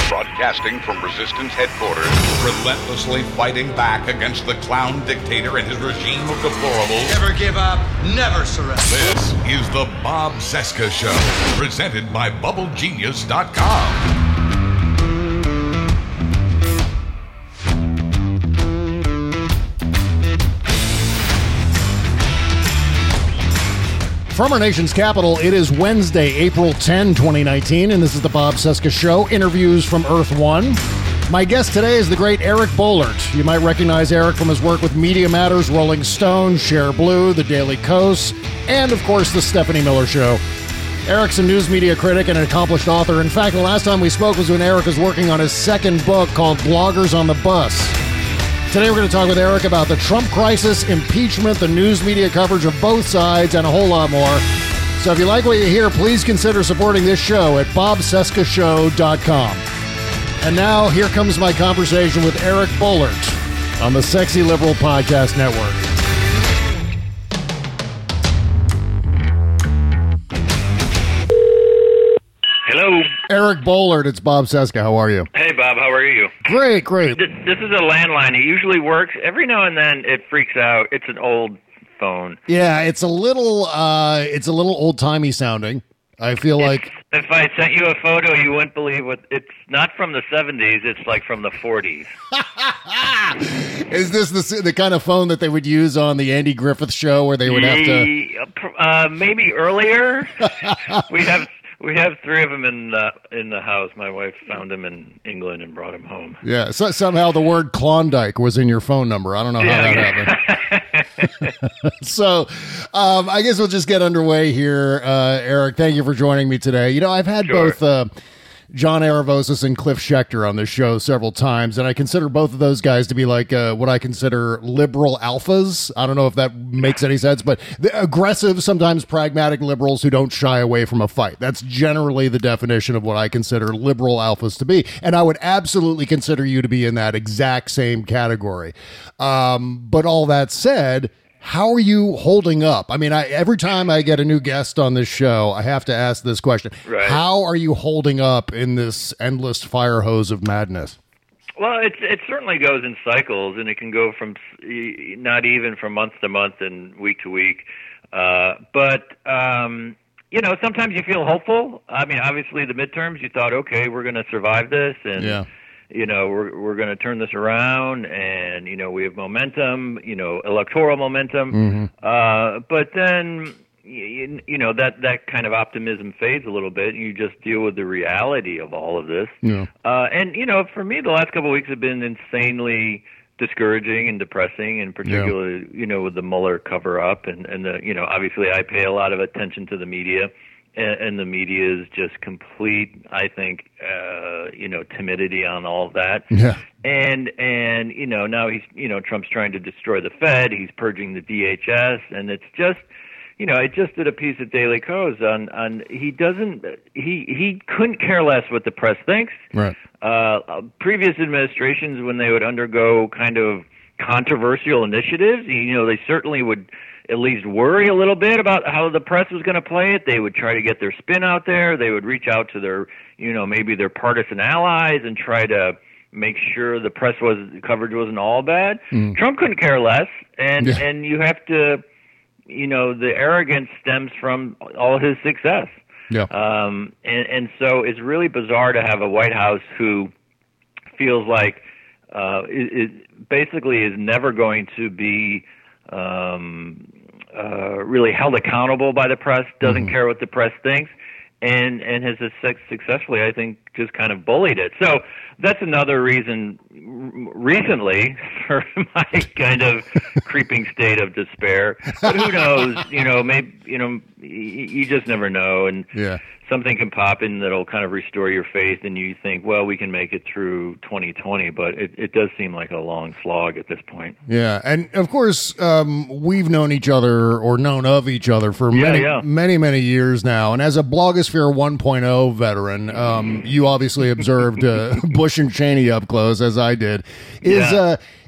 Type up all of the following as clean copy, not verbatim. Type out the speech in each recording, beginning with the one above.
Broadcasting from Resistance headquarters, relentlessly fighting back against the clown dictator and his regime of deplorables. Never give up, never surrender. This is the Bob Cesca Show, presented by BubbleGenius.com. From our nation's capital, it is Wednesday, April 10, 2019, and this is the Bob Cesca Show, interviews from Earth One. My guest today is the great Eric Boehlert. You might recognize Eric from his work with Media Matters, Rolling Stone, Share Blue, The Daily Kos, and, of course, The Stephanie Miller Show. Eric's a news media critic and an accomplished author. In fact, the last time we spoke was when Eric was working on his second book called Bloggers on the Bus. Today we're going to talk with Eric about the Trump crisis, impeachment, the news media coverage of both sides, and a whole lot more. So if you like what you hear, please consider supporting this show at bobcescashow.com. And now, here comes my conversation with Eric Boehlert on the Sexy Liberal Podcast Network. Hello. Eric Boehlert, it's Bob Cesca. How are you? Hey, Bob. How are you? Great, great. This is a landline. It usually works. Every now and then it freaks out. It's an old phone. Yeah, it's a little old-timey sounding. I feel like if I sent you a photo, you wouldn't believe what. It's not from the 70s. It's like from the 40s. Is this the kind of phone that they would use on the Andy Griffith show where they would have to? Maybe earlier. We have three of them in the house. My wife found them in England and brought them home. Yeah, so somehow the word Klondike was in your phone number. I don't know how that happened. So I guess we'll just get underway here. Eric, thank you for joining me today. You know, I've had both John Aravosis and Cliff Schechter on this show several times, and I consider both of those guys to be like what I consider liberal alphas. I don't know if that makes any sense, but the aggressive, sometimes pragmatic liberals who don't shy away from a fight. That's generally the definition of what I consider liberal alphas to be, and I would absolutely consider you to be in that exact same category. But all that said, how are you holding up? I mean, every time I get a new guest on this show, I have to ask this question. Right. How are you holding up in this endless fire hose of madness? Well, it certainly goes in cycles, and it can go from not even from month to month and week to week. But you know, sometimes you feel hopeful. I mean, obviously the midterms, you thought, okay, we're going to survive this, and yeah. You know, we're going to turn this around, and, you know, we have momentum, you know, electoral momentum. Mm-hmm. But then, you know, that kind of optimism fades a little bit, and you just deal with the reality of all of this. Yeah. And, you know, for me, the last couple of weeks have been insanely discouraging and depressing, and particularly, you know, with the Mueller cover-up, and the, you know, obviously I pay a lot of attention to the media. And the media is just complete, I think, you know, timidity on all of that. Yeah. And you know, now Trump's trying to destroy the Fed. He's purging the DHS, and it's just, you know, I just did a piece at Daily Kos on he couldn't care less what the press thinks. Right. Previous administrations, when they would undergo kind of controversial initiatives, you know, they certainly would at least worry a little bit about how the press was going to play it. They would try to get their spin out there. They would reach out to their, you know, maybe their partisan allies and try to make sure the coverage wasn't all bad. Mm. Trump couldn't care less, and you have to, you know, the arrogance stems from all his success. Yeah. And so it's really bizarre to have a White House who feels like it basically is never going to be really held accountable by the press, doesn't care what the press thinks, and has successfully, I think, just kind of bullied it. So that's another reason recently for my kind of creeping state of despair. But who knows? You know, maybe, you know, you just never know, and something can pop in that'll kind of restore your faith, and you think, well, we can make it through 2020, but it does seem like a long slog at this point. Yeah, and of course, we've known each other or known of each other for many years now, and as a Blogosphere 1.0 veteran, you obviously observed Bush and Cheney up close, as I did.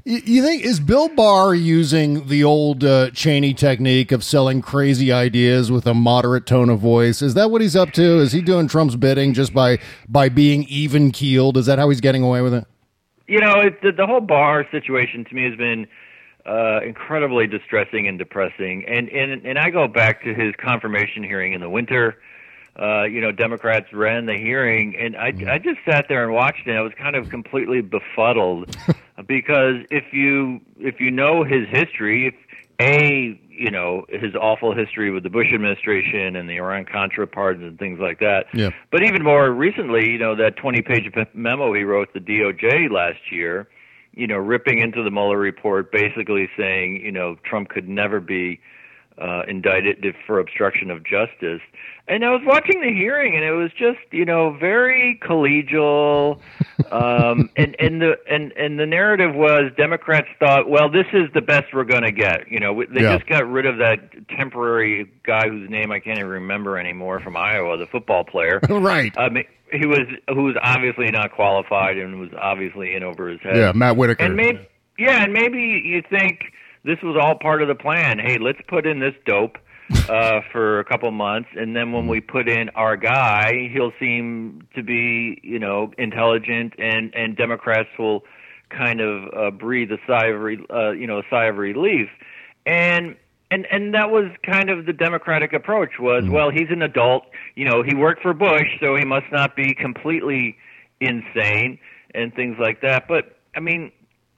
You think, is Bill Barr using the old Cheney technique of selling crazy ideas with a moderate tone of voice? Is that what he's up to? Is he doing Trump's bidding just by being even keeled? Is that how he's getting away with it? You know, the whole Barr situation to me has been incredibly distressing and depressing. And I go back to his confirmation hearing in the winter. Democrats ran the hearing, and I just sat there and watched it. I was kind of completely befuddled because if you know his history, his awful history with the Bush administration and the Iran-Contra pardons and things like that. Yeah. But even more recently, that 20-page memo he wrote to the DOJ last year, ripping into the Mueller report, basically saying, Trump could never be indicted for obstruction of justice. And I was watching the hearing, and it was just, very collegial. And the narrative was Democrats thought, well, this is the best we're going to get. They just got rid of that temporary guy whose name I can't even remember anymore from Iowa, the football player. Right. Who was obviously not qualified and was obviously in over his head. Yeah, Matt Whitaker. And maybe you think this was all part of the plan. Hey, let's put in this dope for a couple months, and then when we put in our guy, he'll seem to be, intelligent, and Democrats will kind of breathe a sigh of relief. And that was kind of the Democratic approach was, well, he's an adult, he worked for Bush, so he must not be completely insane and things like that. But I mean,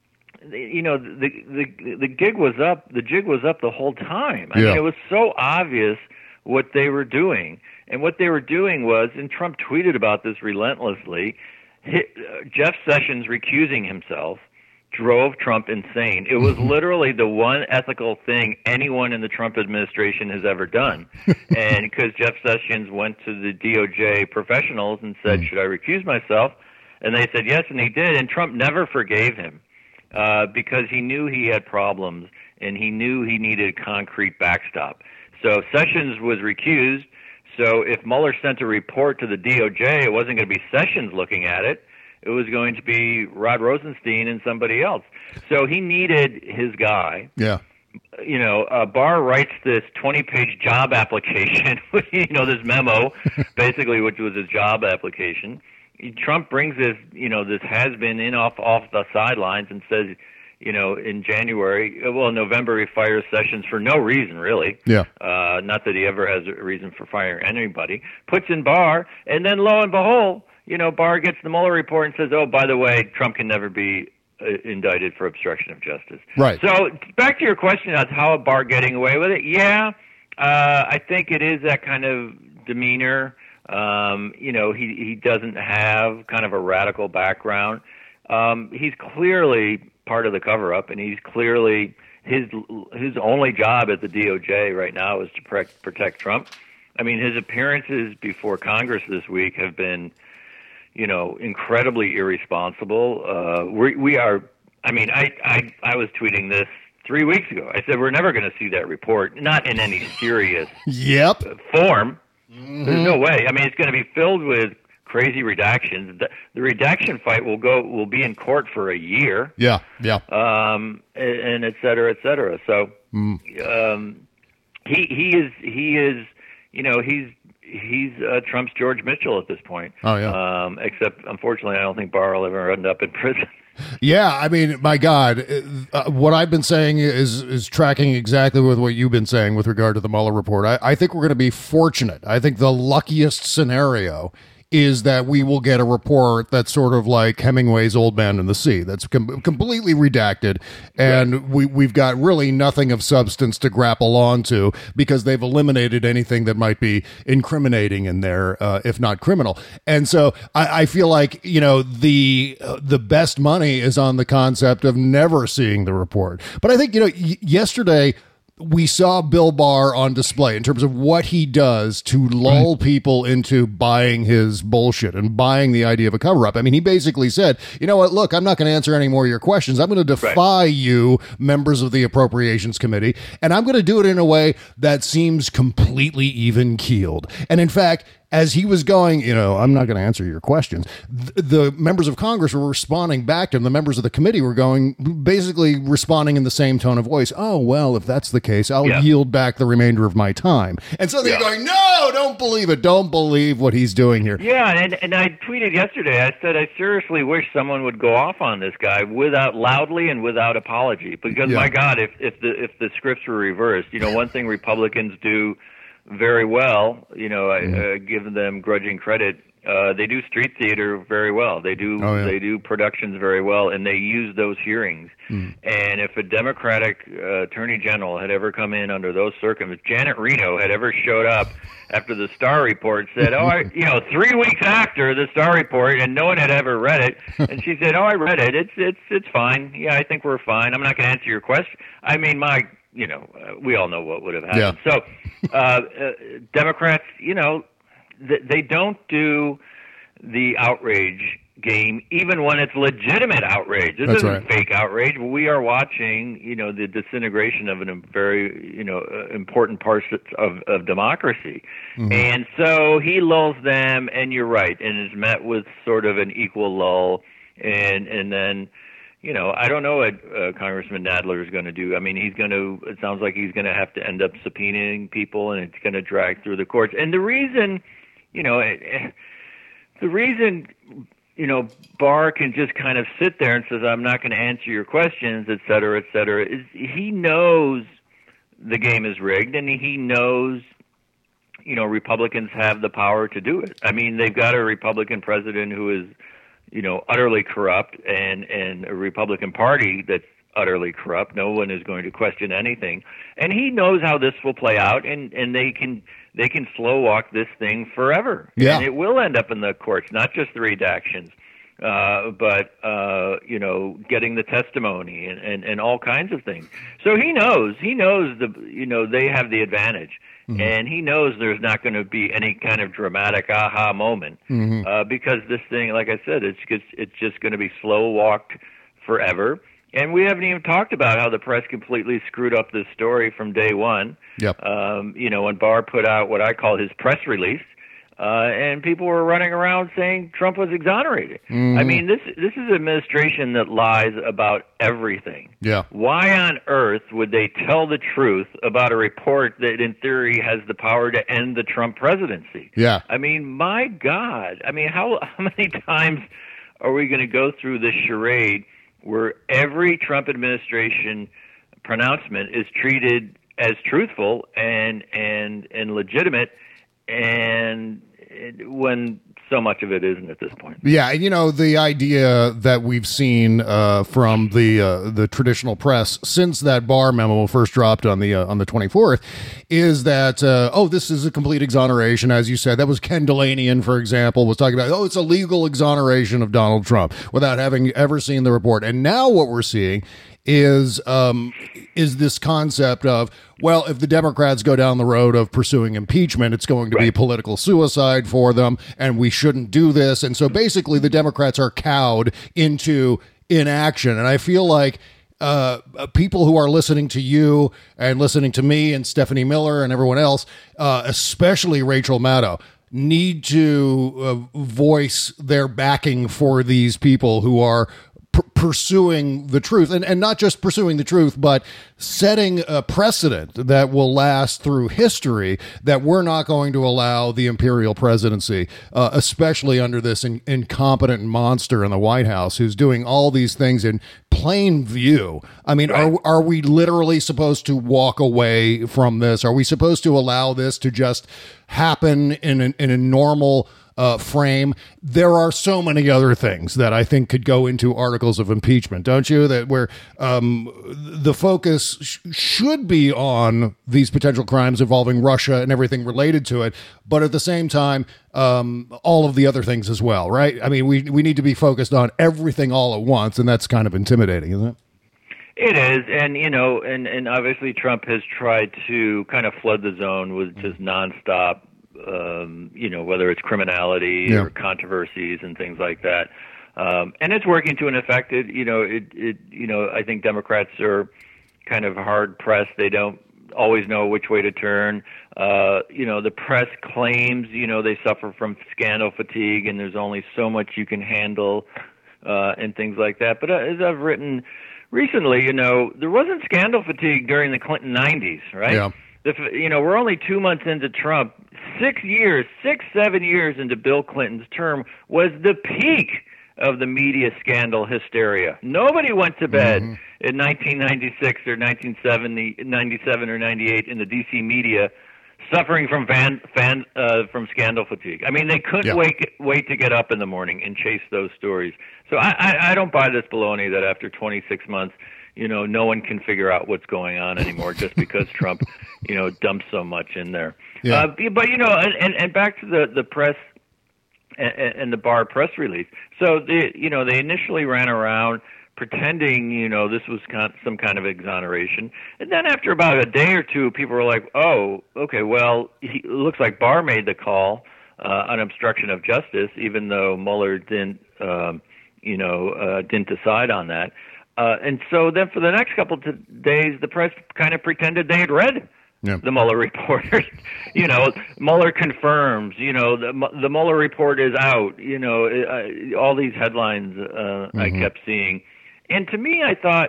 the gig was up. The jig was up the whole time. I mean, it was so obvious what they were doing, and what they were doing was, and Trump tweeted about this relentlessly. Jeff Sessions recusing himself drove Trump insane. It was literally the one ethical thing anyone in the Trump administration has ever done, and because Jeff Sessions went to the DOJ professionals and said, "Should I recuse myself?" and they said yes, and he did, and Trump never forgave him. Because he knew he had problems, and he knew he needed a concrete backstop. So Sessions was recused. So if Mueller sent a report to the DOJ, it wasn't going to be Sessions looking at it. It was going to be Rod Rosenstein and somebody else. So he needed his guy. Yeah. Barr writes this 20-page job application, this memo, basically, which was his job application. Trump brings this, this has-been in off the sidelines and says, in November he fires Sessions for no reason, really. Yeah. Not that he ever has a reason for firing anybody. Puts in Barr, and then lo and behold, Barr gets the Mueller report and says, oh, by the way, Trump can never be indicted for obstruction of justice. Right. So back to your question on how Barr getting away with it. Yeah, I think it is that kind of demeanor. He doesn't have kind of a radical background. He's clearly part of the cover-up, and he's clearly his only job at the DOJ right now is to protect Trump. I mean, his appearances before Congress this week have been, incredibly irresponsible. We are. I mean, I was tweeting this 3 weeks ago. I said we're never going to see that report, not in any serious form. Mm-hmm. There's no way. I mean, it's going to be filled with crazy redactions. The redaction fight will be in court for a year. Yeah. And et cetera, et cetera. So, he is. He's Trump's George Mitchell at this point. Oh yeah. Except, unfortunately, I don't think Barr will ever end up in prison. Yeah, I mean, my God, what I've been saying is tracking exactly with what you've been saying with regard to the Mueller report. I think we're going to be fortunate. I think the luckiest scenario is that we will get a report that's sort of like Hemingway's Old Man and the Sea, that's completely redacted, and we've got really nothing of substance to grapple onto because they've eliminated anything that might be incriminating in there, if not criminal. And so I feel like, the best money is on the concept of never seeing the report. But I think, yesterday we saw Bill Barr on display in terms of what he does to lull people into buying his bullshit and buying the idea of a cover-up. I mean, he basically said, you know what, look, I'm not going to answer any more of your questions. I'm going to defy you, members of the Appropriations Committee, and I'm going to do it in a way that seems completely even-keeled. And in fact, as he was going, I'm not going to answer your questions. The members of Congress were responding back to him. The members of the committee were basically responding in the same tone of voice. Oh, well, if that's the case, I'll yield back the remainder of my time. And so they're going, no, don't believe it. Don't believe what he's doing here. Yeah, and I tweeted yesterday, I said, I seriously wish someone would go off on this guy without loudly and without apology. Because, my God, if the scripts were reversed, one thing Republicans do very well, give them grudging credit. They do street theater very well. They do productions very well, and they use those hearings. And if a Democratic attorney general had ever come in under those circumstances, Janet Reno had ever showed up after the Starr report, said, 3 weeks after the Starr report, and no one had ever read it, and she said, I read it. It's fine. Yeah, I think we're fine. I'm not going to answer your question. I mean, we all know what would have happened. Yeah. So Democrats, they don't do the outrage game, even when it's legitimate outrage. This isn't fake outrage. We are watching, the disintegration of a very, important part of democracy. Mm-hmm. And so he lulls them, and you're right, and is met with sort of an equal lull, and then, I don't know what Congressman Nadler is going to do. I mean, it sounds like he's going to have to end up subpoenaing people, and it's going to drag through the courts. And the reason, Barr can just kind of sit there and says, I'm not going to answer your questions, et cetera, is he knows the game is rigged, and he knows, Republicans have the power to do it. I mean, they've got a Republican president who is, utterly corrupt, and a Republican Party that's utterly corrupt. No one is going to question anything. And he knows how this will play out, and they can slow walk this thing forever. Yeah. And it will end up in the courts, not just the redactions, but getting the testimony and all kinds of things. So he knows they have the advantage. Mm-hmm. And he knows there's not going to be any kind of dramatic aha moment, because this thing, like I said, it's just going to be slow walked forever. And we haven't even talked about how the press completely screwed up this story from day one. Yep. When Barr put out what I call his press release, and people were running around saying Trump was exonerated. Mm-hmm. I mean, this is an administration that lies about everything. Yeah. Why on earth would they tell the truth about a report that, in theory, has the power to end the Trump presidency? Yeah. I mean, my God. I mean, how many times are we going to go through this charade where every Trump administration pronouncement is treated as truthful and legitimate, and when so much of it isn't at this point? Yeah, the idea that we've seen from the traditional press since that Barr memo first dropped on the 24th is that this is a complete exoneration, as you said. That was Ken Delanian, for example, was talking about it's a legal exoneration of Donald Trump without having ever seen the report. And now what we're seeing is this concept of, well, if the Democrats go down the road of pursuing impeachment, it's going to be political suicide for them, and we shouldn't do this. And so basically the Democrats are cowed into inaction. And I feel like people who are listening to you and listening to me and Stephanie Miller and everyone else, especially Rachel Maddow, need to voice their backing for these people who are pursuing the truth, and not just pursuing the truth, but setting a precedent that will last through history, that we're not going to allow the imperial presidency, especially under this incompetent monster in the White House who's doing all these things in plain view. I mean, are we literally supposed to walk away from this? Are we supposed to allow this to just happen in a normal frame? There are so many other things that I think could go into articles of impeachment, don't you? That where the focus should be on these potential crimes involving Russia and everything related to it, but at the same time, all of the other things as well, right? I mean, we need to be focused on everything all at once, and that's kind of intimidating, isn't it? It is, and and obviously Trump has tried to kind of flood the zone with just nonstop, whether it's criminality or controversies and things like that, and it's working to an effect. I think Democrats are kind of hard pressed. They don't always know which way to turn. The press claims, they suffer from scandal fatigue, and there's only so much you can handle, and things like that. But as I've written recently, there wasn't scandal fatigue during the Clinton 90s, right? Yeah. We're only 2 months into Trump. 7 years into Bill Clinton's term was the peak of the media scandal hysteria. Nobody went to bed in 1996 or 1997 or 98 in the D.C. media suffering from from scandal fatigue. I mean, they couldn't wait to get up in the morning and chase those stories. So I don't buy this baloney that after 26 months, no one can figure out what's going on anymore just because Trump, dumped so much in there. Yeah. But and back to the press and the Barr press release. So they initially ran around pretending, this was some kind of exoneration. And then after about a day or two, people were like, oh, okay, well, it looks like Barr made the call on obstruction of justice, even though Mueller didn't decide on that. And so then for the next couple of days, the press kind of pretended they had read the Mueller report. Mueller confirms, the Mueller report is out, all these headlines I kept seeing. And to me, I thought,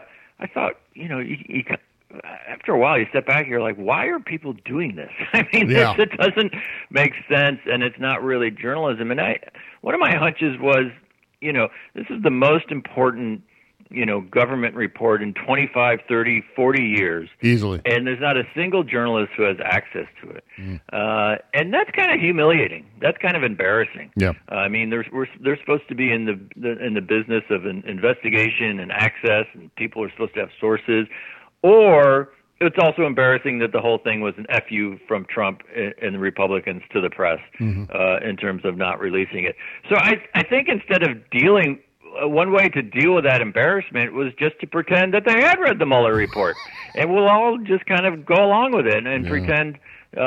you after a while, you step back, you're like, why are people doing this? I mean, it doesn't make sense, and it's not really journalism. And one of my hunches was, this is the most important government report in 25, 30, 40 years. Easily. And there's not a single journalist who has access to it. And that's kind of humiliating. That's kind of embarrassing. Yeah. I mean, they're supposed to be in the business of an investigation and access, and people are supposed to have sources. Or it's also embarrassing that the whole thing was an FU from Trump and the Republicans to the press in terms of not releasing it. So I think instead of one way to deal with that embarrassment was just to pretend that they had read the Mueller report, and we'll all just kind of go along with it and pretend,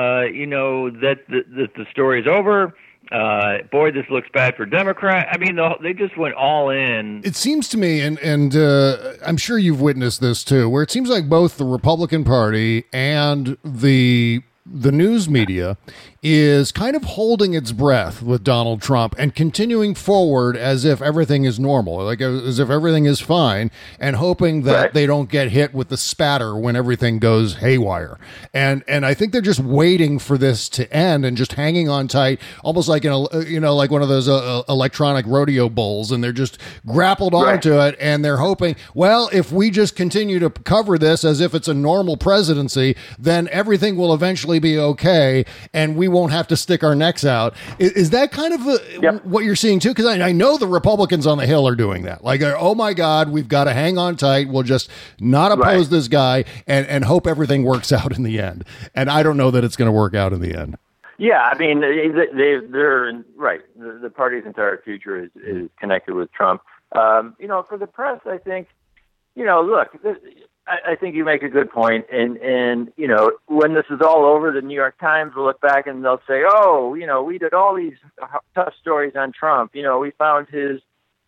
that the story's over. Boy, this looks bad for Democrats. I mean, they just went all in. It seems to me, and I'm sure you've witnessed this too, where it seems like both the Republican Party and the news media is kind of holding its breath with Donald Trump and continuing forward as if everything is normal, like as if everything is fine, and hoping that they don't get hit with the spatter when everything goes haywire. And I think they're just waiting for this to end and just hanging on tight, almost like like one of those electronic rodeo bulls, and they're just grappled onto it, and they're hoping, well, if we just continue to cover this as if it's a normal presidency, then everything will eventually be okay, and we won't have to stick our necks out. Is that kind of what you're seeing too? Because I know the Republicans on the Hill are doing that. Like, oh my God, we've got to hang on tight. We'll just not oppose this guy and hope everything works out in the end. And I don't know that it's going to work out in the end. Yeah, I mean, they're right. The party's entire future is connected with Trump. For the press, I think, look, I think you make a good point. And when this is all over, the New York Times will look back and they'll say, oh, we did all these tough stories on Trump. We found his,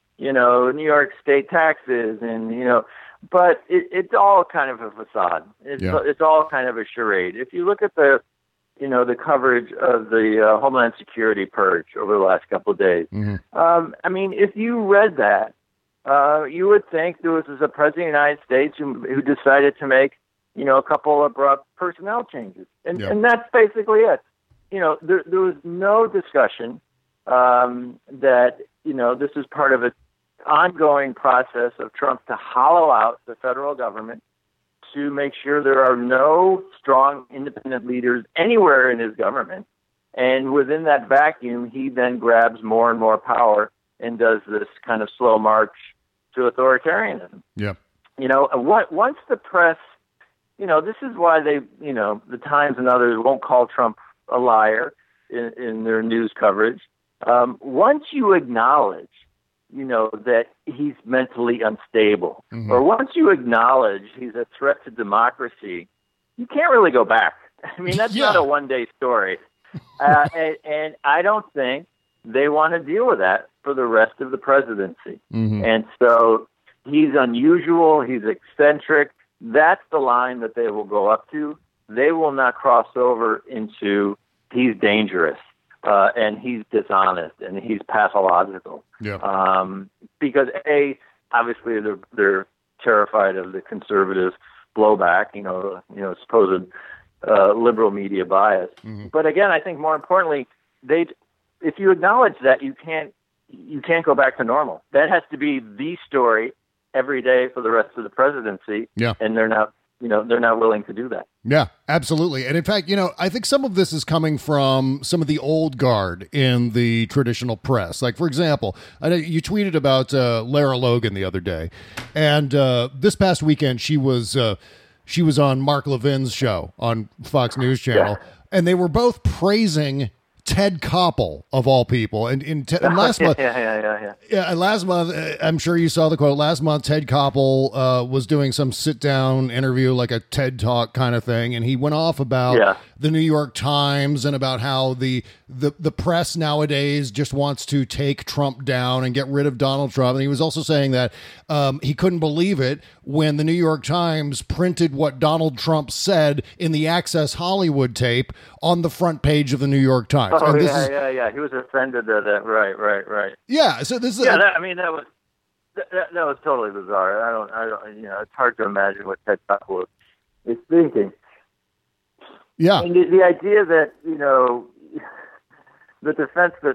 New York state taxes and, but it's all kind of a facade. It's all kind of a charade. If you look at the coverage of the Homeland Security purge over the last couple of days, I mean, if you read that, you would think there was a president of the United States who decided to make, a couple abrupt personnel changes. And that's basically it. There was no discussion that, this is part of an ongoing process of Trump to hollow out the federal government, to make sure there are no strong independent leaders anywhere in his government. And within that vacuum, he then grabs more and more power and does this kind of slow march to authoritarianism. Yeah. Once the press, this is why they, the Times and others won't call Trump a liar in their news coverage. Once you acknowledge, that he's mentally unstable, or once you acknowledge he's a threat to democracy, you can't really go back. I mean, that's not a one-day story. And I don't think they want to deal with that for the rest of the presidency. And so he's unusual, he's eccentric. That's the line that they will go up to. they will not cross over into he's dangerous and he's dishonest and he's pathological. Yeah. Because obviously they're terrified of the conservative blowback, supposed liberal media bias. Mm-hmm. But again, I think more importantly, if you acknowledge that, you can't go back to normal. That has to be the story every day for the rest of the presidency. Yeah. And they're not willing to do that. Yeah, absolutely. And in fact, I think some of this is coming from some of the old guard in the traditional press. Like, for example, I know you tweeted about Lara Logan the other day, and this past weekend she was on Mark Levin's show on Fox News Channel, and they were both praising Ted Koppel, of all people. And last month, last month, I'm sure you saw the quote. Last month, Ted Koppel was doing some sit-down interview, like a TED Talk kind of thing, and he went off about the New York Times and about how the press nowadays just wants to take Trump down and get rid of Donald Trump. And he was also saying that he couldn't believe it when the New York Times printed what Donald Trump said in the Access Hollywood tape on the front page of the New York Times. Oh, yeah. He was offended at that. Right. Yeah. So this is. Yeah, that was totally bizarre. I don't. It's hard to imagine what Ted Koppel is thinking. Yeah. And the idea that the defense that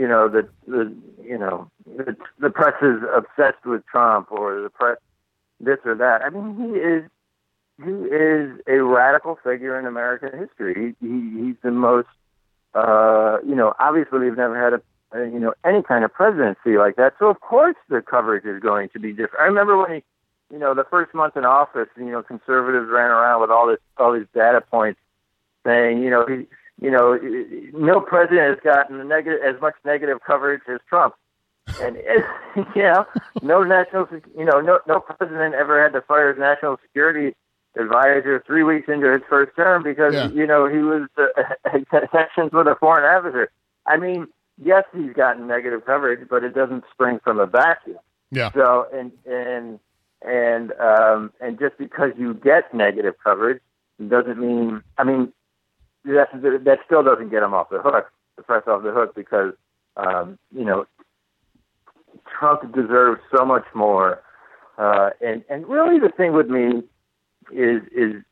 the press is obsessed with Trump or the press this or that. I mean, he is a radical figure in American history. He's the most. Obviously we've never had any kind of presidency like that. So of course the coverage is going to be different. I remember when he, the first month in office, conservatives ran around with all these data points saying, no president has gotten as much negative coverage as Trump. And no president ever had to fire his national security advisor 3 weeks into his first term because he was sanctions with a foreign adversary. I mean, yes, he's gotten negative coverage, but it doesn't spring from a vacuum. Yeah. So and just because you get negative coverage doesn't mean. I mean, that still doesn't get him off the hook. The press off the hook because Trump deserves so much more. And really, the thing with me is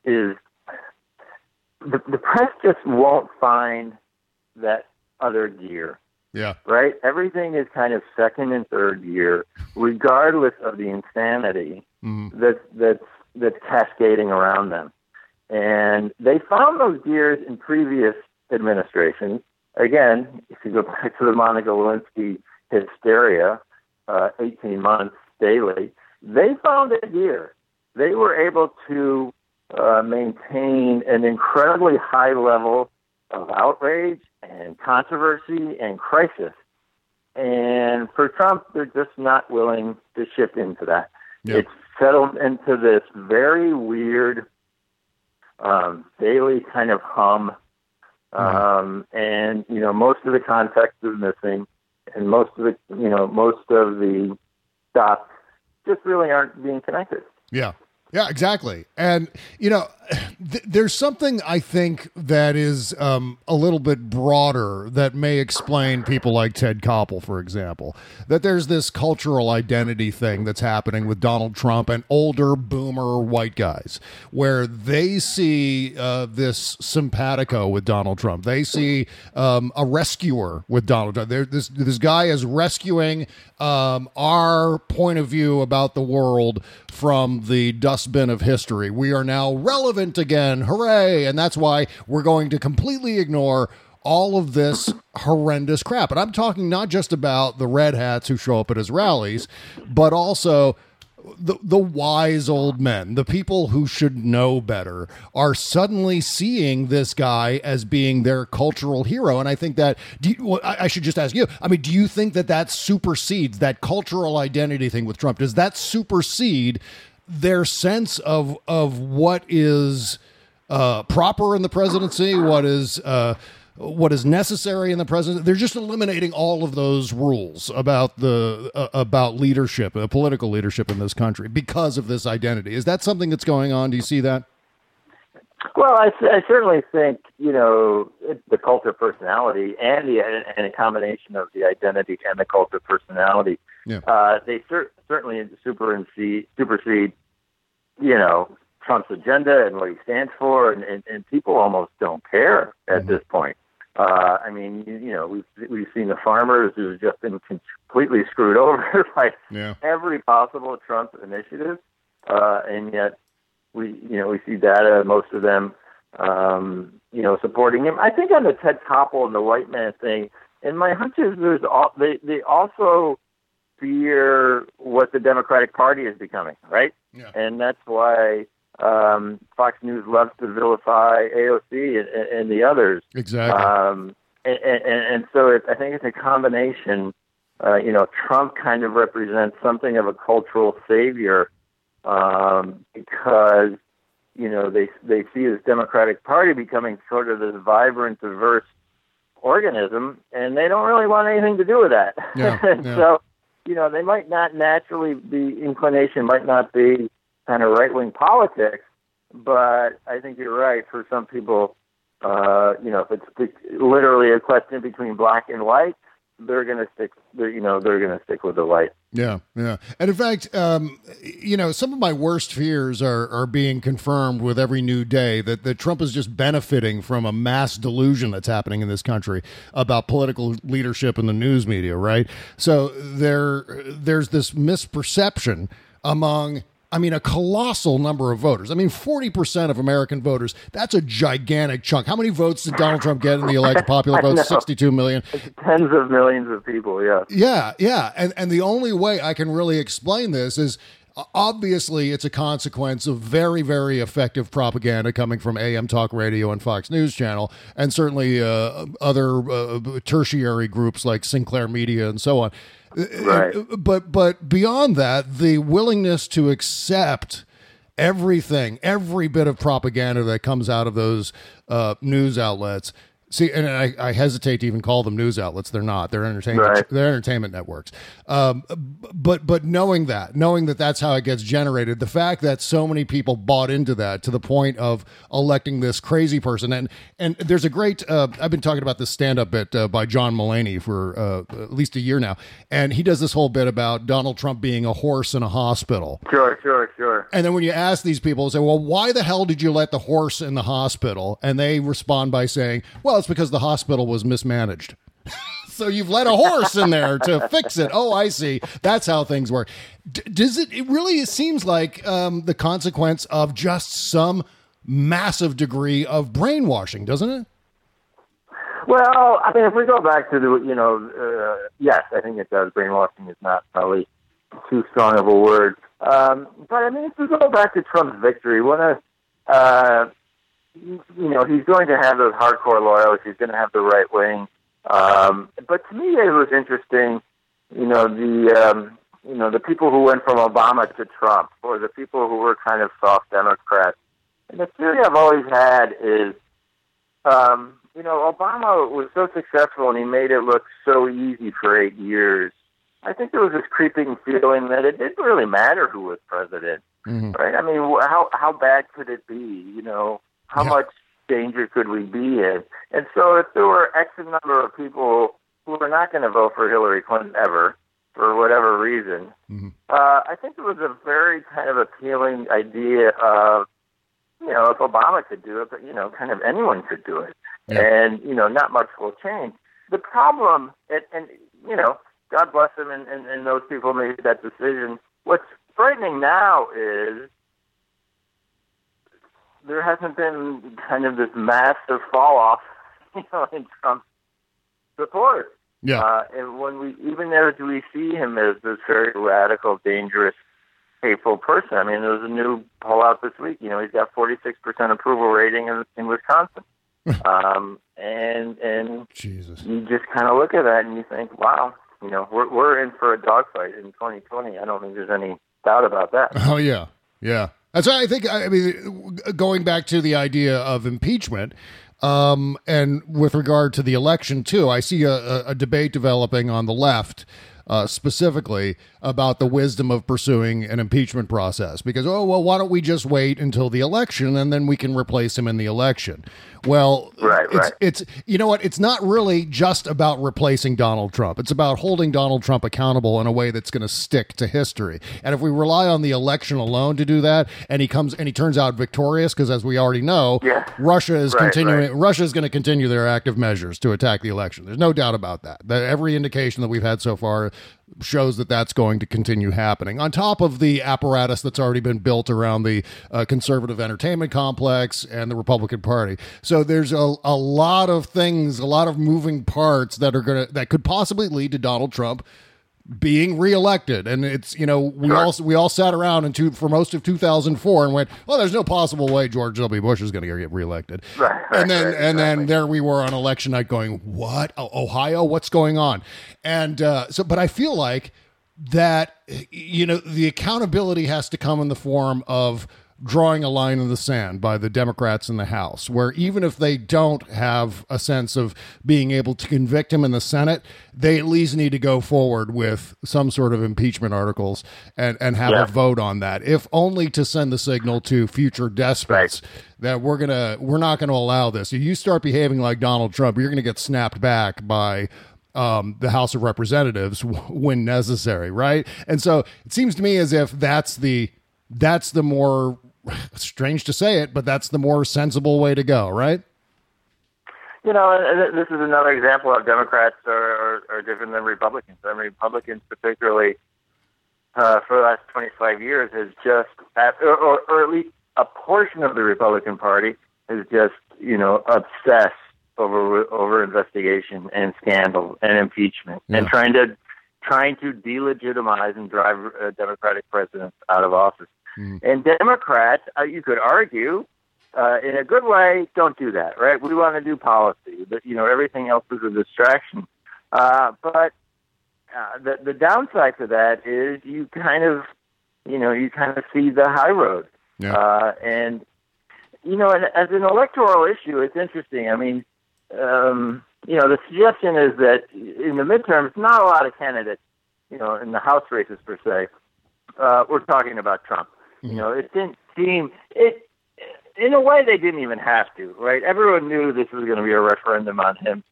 the press just won't find that other gear. Yeah. Right? Everything is kind of second and third gear, regardless of the insanity that's cascading around them. And they found those gears in previous administrations. Again, if you go back to the Monica Lewinsky hysteria, 18 months daily, they found a gear. They were able to maintain an incredibly high level of outrage and controversy and crisis. And for Trump, they're just not willing to shift into that. Yep. It's settled into this very weird daily kind of hum. And, most of the context is missing. And most of the dots just really aren't being connected. Yeah. Yeah, exactly. And, there's something I think that is a little bit broader that may explain people like Ted Koppel, for example, that there's this cultural identity thing that's happening with Donald Trump and older boomer white guys, where they see this simpatico with Donald Trump. They see a rescuer with Donald Trump. This guy is rescuing our point of view about the world from the dustbin of history. We are now relevant again. Hooray. And that's why we're going to completely ignore all of this horrendous crap. And I'm talking not just about the red hats who show up at his rallies, but also the wise old men, the people who should know better, are suddenly seeing this guy as being their cultural hero. And I think that, I should just ask you, I mean, do you think that supersedes that cultural identity thing with Trump? Does that supersede their sense of what is proper in the presidency, what is necessary in the presidency? They're just eliminating all of those rules about about leadership, political leadership in this country because of this identity. Is that something that's going on? Do you see that? Well, I certainly think, the cult of personality and a combination of the identity and the cult of personality, they certainly supersede, Trump's agenda and what he stands for, and people almost don't care at this point. We've seen the farmers who've just been completely screwed over by every possible Trump initiative, and yet we see data, most of them, supporting him. I think on the Ted Koppel and the white man thing, and my hunch is they also fear what the Democratic Party is becoming, right? Yeah. And that's why Fox News loves to vilify AOC and the others. Exactly. And so I think it's a combination. Trump kind of represents something of a cultural savior because they see this Democratic Party becoming sort of this vibrant, diverse organism, and they don't really want anything to do with that. So, they might not naturally inclination might not be kind of right-wing politics, but I think you're right. For some people, if it's literally a question between black and white, they're going to stick. They're going to stick with the white. Yeah. And in fact, some of my worst fears are being confirmed with every new day that Trump is just benefiting from a mass delusion that's happening in this country about political leadership and the news media, right? So there's this misperception among a colossal number of voters. 40% of American voters, that's a gigantic chunk. How many votes did Donald Trump get in the elected popular vote? 62 million. It's tens of millions of people, yeah. Yeah. And the only way I can really explain this is obviously it's a consequence of very, very effective propaganda coming from AM Talk Radio and Fox News Channel, and certainly other tertiary groups like Sinclair Media and so on. Right. But beyond that, the willingness to accept everything, every bit of propaganda that comes out of those news outlets. See, and I hesitate to even call them news outlets. They're not. They're entertainment. Right. They're entertainment networks. But knowing that that's how it gets generated, the fact that so many people bought into that to the point of electing this crazy person, and there's a great. I've been talking about this stand-up bit by John Mulaney for at least a year now, and he does this whole bit about Donald Trump being a horse in a hospital. Sure. And then when you ask these people, say, well, why the hell did you let the horse in the hospital? And they respond by saying, well, it's because the hospital was mismanaged. So you've let a horse in there to fix it. Oh, I see. That's how things work. It seems like the consequence of just some massive degree of brainwashing, doesn't it? Well, if we go back to yes, I think it does. Brainwashing is not probably too strong of a word. But if we go back to Trump's victory, he's going to have those hardcore loyalists. He's going to have the right wing. But to me, it was interesting, the people who went from Obama to Trump, or the people who were kind of soft Democrats. And the theory I've always had is, Obama was so successful and he made it look so easy for 8 years. I think there was this creeping feeling that it didn't really matter who was president, right? How bad could it be? How much danger could we be in? And so if there were X number of people who were not going to vote for Hillary Clinton ever, for whatever reason, I think it was a very kind of appealing idea of, if Obama could do it, but, kind of anyone could do it. Yeah. And, not much will change. The problem, and God bless him and those people made that decision. What's frightening now is there hasn't been kind of this massive fall off, in Trump's support. Yeah. And even there, do we see him as this very radical, dangerous, hateful person? There was a new poll out this week. He's got 46% approval rating in Wisconsin. And Jesus. You just kind of look at that and you think, wow, we're in for a dogfight in 2020. I don't think there's any doubt about that. Oh, yeah. Yeah. That's why I think, going back to the idea of impeachment, and with regard to the election, too, I see a debate developing on the left specifically about the wisdom of pursuing an impeachment process because, oh, well, why don't we just wait until the election and then we can replace him in the election? Well, it's you know what? It's not really just about replacing Donald Trump. It's about holding Donald Trump accountable in a way that's going to stick to history. And if we rely on the election alone to do that, and he turns out victorious, because as we already know, Russia is continuing. Russia is going to continue their active measures to attack the election. There's no doubt about that. Every indication that we've had so far shows that that's going to continue happening. On top of the apparatus that's already been built around the conservative entertainment complex and the Republican Party. So there's a lot of things, a lot of moving parts that could possibly lead to Donald Trump being reelected. And it's, we all sat around for most of 2004 and went, well, there's no possible way George W. Bush is going to get reelected. Then there we were on election night going, what? Ohio? What's going on? And but I feel like that, the accountability has to come in the form of drawing a line in the sand by the Democrats in the House, where even if they don't have a sense of being able to convict him in the Senate, they at least need to go forward with some sort of impeachment articles and have a vote on that, if only to send the signal to future despots that we're not going to allow this. If you start behaving like Donald Trump, you're going to get snapped back by the House of Representatives when necessary, right? And so it seems to me as if that's the more, strange to say it, but that's the more sensible way to go, right? This is another example of Democrats are different than Republicans. I mean, Republicans, particularly for the last 25 years, has just, or at least a portion of the Republican Party, has just, obsessed over investigation and scandal and impeachment and trying to delegitimize and drive Democratic presidents out of office. And Democrats, you could argue, in a good way, don't do that, right? We want to do policy, but everything else is a distraction. But the downside to that is you kind of see the high road. And as an electoral issue, it's interesting. I mean, the suggestion is that in the midterms, not a lot of candidates, in the House races per se, we're talking about Trump. It didn't seem it. In a way, they didn't even have to, right? Everyone knew this was going to be a referendum on him,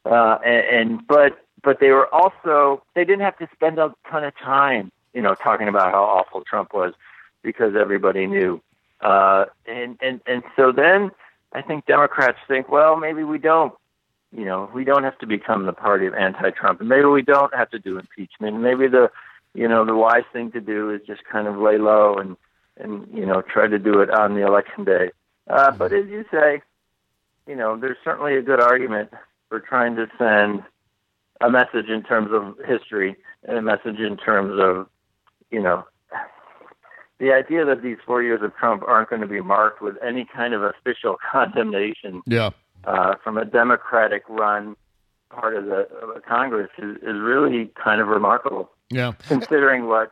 but they were also, they didn't have to spend a ton of time, talking about how awful Trump was, because everybody knew. And so then I think Democrats think, well, maybe we don't. We don't have to become the party of anti-Trump, and maybe we don't have to do impeachment. Maybe the wise thing to do is just kind of lay low and try to do it on the election day. But as you say, there's certainly a good argument for trying to send a message in terms of history and a message in terms of, the idea that these 4 years of Trump aren't going to be marked with any kind of official condemnation from a Democratic-run part of the Congress is really kind of remarkable. Yeah, considering what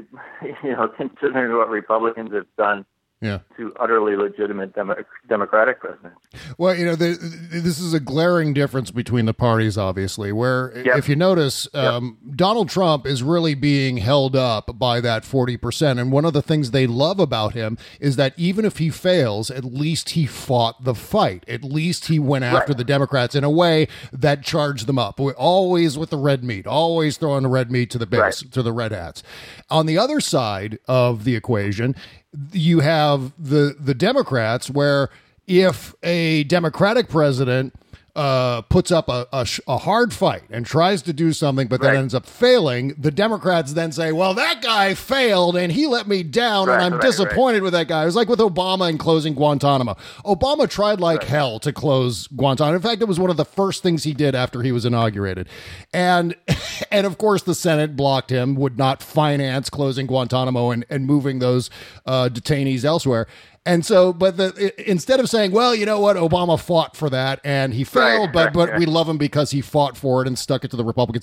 Republicans have done to utterly legitimate Democratic presidents. Well, this is a glaring difference between the parties, obviously, where if you notice, Donald Trump is really being held up by that 40%. And one of the things they love about him is that even if he fails, at least he fought the fight. At least he went after the Democrats in a way that charged them up. We're always with the red meat, always throwing the red meat to the base, to the red hats. On the other side of the equation, you have the Democrats, where if a Democratic president puts up a hard fight and tries to do something, but then ends up failing, the Democrats then say, well, that guy failed and he let me down and I'm disappointed with that guy. It was like with Obama and closing Guantanamo. Obama tried like hell to close Guantanamo. In fact, it was one of the first things he did after he was inaugurated. And of course, the Senate blocked him, would not finance closing Guantanamo and moving those detainees elsewhere. And so, but instead of saying, well, you know what, Obama fought for that and he failed, but we love him because he fought for it and stuck it to the Republicans.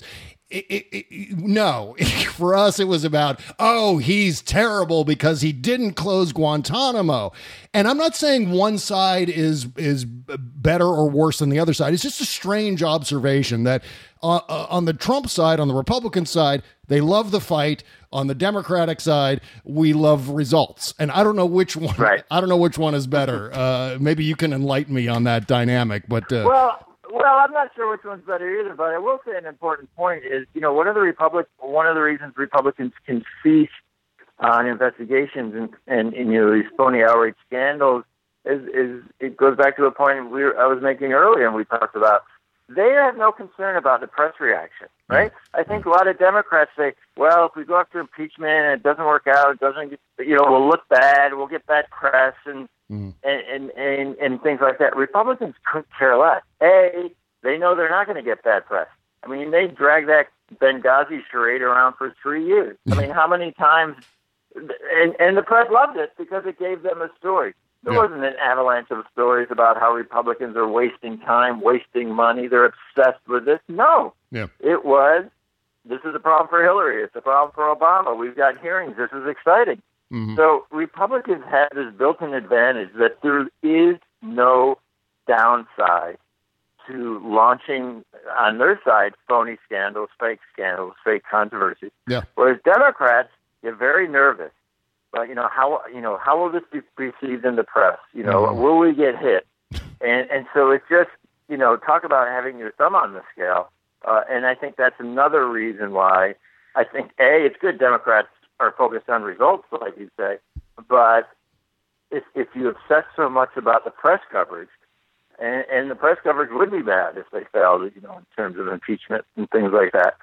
No, for us, it was about, oh, he's terrible because he didn't close Guantanamo. And I'm not saying one side is better or worse than the other side. It's just a strange observation that on the Trump side, on the Republican side, they love the fight. On the Democratic side, we love results. And I don't know which one. Right. I don't know which one is better. Maybe you can enlighten me on that dynamic. But Well, I'm not sure which one's better either, but I will say an important point is, one of the reasons Republicans can feast on investigations and these phony outrage scandals is it goes back to a point I was making earlier, and we talked about. They have no concern about the press reaction, right? I think a lot of Democrats say, well, if we go after impeachment and it doesn't work out, it doesn't, we'll look bad, we'll get bad press and things like that. Republicans couldn't care less. They know they're not going to get bad press. I mean, they dragged that Benghazi charade around for 3 years. I mean, how many times? And the press loved it because it gave them a story. There wasn't an avalanche of stories about how Republicans are wasting time, wasting money. They're obsessed with this. No. Yeah. It was, this is a problem for Hillary. It's a problem for Obama. We've got hearings. This is exciting. Mm-hmm. So Republicans have this built-in advantage that there is no downside to launching on their side phony scandals, fake controversies. Yeah. Whereas Democrats get very nervous. But how will this be perceived in the press? Will we get hit? And so it's just talk about having your thumb on the scale. And I think that's another reason why I think it's good Democrats are focused on results, like you say. But if you obsess so much about the press coverage, and the press coverage would be bad if they failed, in terms of impeachment and things like that.